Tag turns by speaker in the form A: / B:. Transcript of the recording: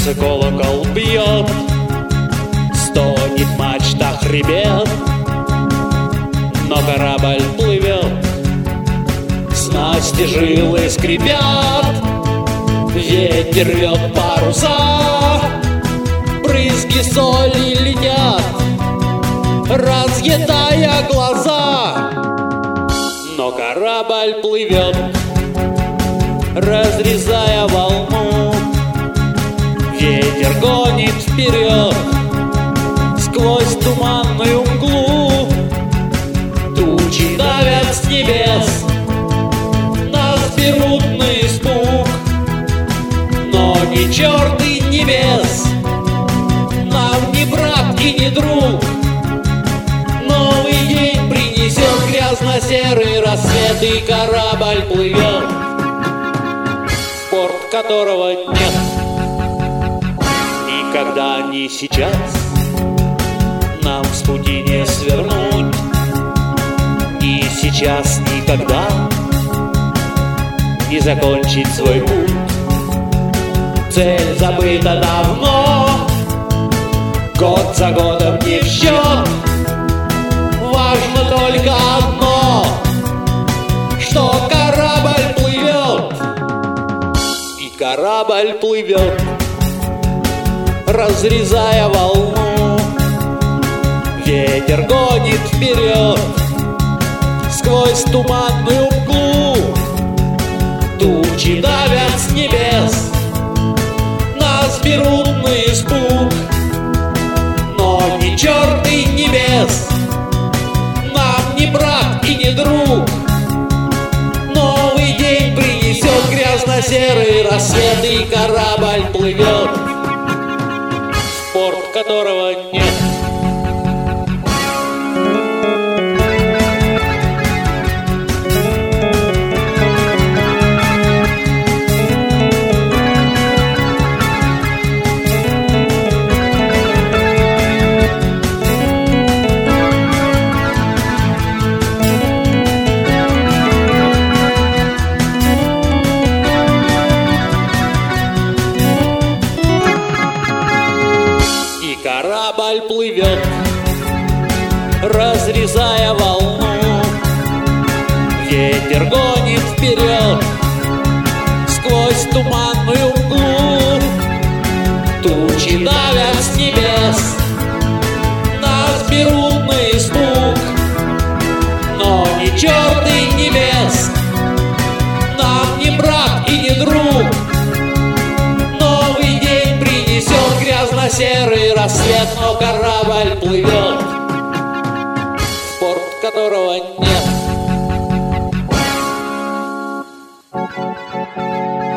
A: сердце колокол бьет, стонет в мачтах хребет, но корабль плывет. Снасти жилы скрипят, ветер рвет паруса, брызги соли летят, разъедая глаза. Но корабль плывет, разрезая волну, ветер гонит вперед сквозь туманную мглу. Тучи давят с небес, нас берут на испуг, но ни черт и небес нам не брат и не друг. Новый день принесет грязно-серый рассвет, и корабль плывет, в порт которого нет. Никогда не сейчас нам с пути не свернуть, и сейчас никогда не закончить свой путь. Цель забыта давно, год за годом не в счет. Важно только одно, что корабль плывет, и корабль плывет, разрезая волну. Ветер гонит вперед сквозь туманную мглу. Тучи давят с небес, нас берут на испуг, но ни черт и небес нам не брат и не друг. Новый день принесет грязно-серый рассвет, и корабль плывет, в порт которого нет. Корабль плывет, разрезая волну. Ветер гонит вперед сквозь туманную мглу. Тучи давят с небес, нас берут на испуг, но ни черт и небес нам не брат и не друг. Новый день принесет грязно-серый рассвет, но корабль плывет, в порт которого нет.